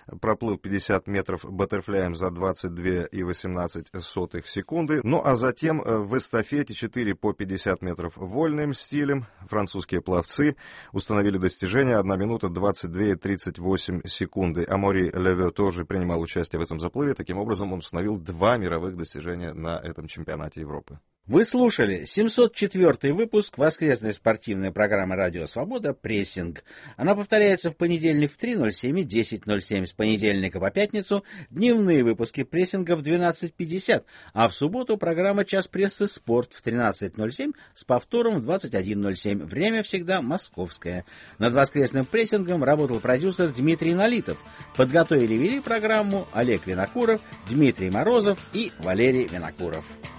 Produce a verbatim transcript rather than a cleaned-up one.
проплыл пятьдесят метров баттерфляем за двадцать две и восемнадцать сотых секунды. Ну а затем в эстафете четыре по пятьдесят метров вольным стилем французские пловцы установили достижение одна минута двадцать две и тридцать восемь секунды. Амори Левё тоже принимал участие в этом заплыве. Таким образом, он установил два мировых достижения на этом чемпионате Европы. Вы слушали семьсот четвёртый выпуск воскресной спортивной программы «Радио Свобода» «Прессинг». Она повторяется в понедельник в три ноль семь и десять ноль семь, с понедельника по пятницу дневные выпуски «Прессинга» в двенадцать пятьдесят, а в субботу программа «Час прессы. Спорт» в тринадцать ноль семь с повтором в двадцать один ноль семь. Время всегда московское. Над воскресным «Прессингом» работал продюсер Дмитрий Налитов. Подготовили и вели программу Олег Винокуров, Дмитрий Морозов и Валерий Винокуров.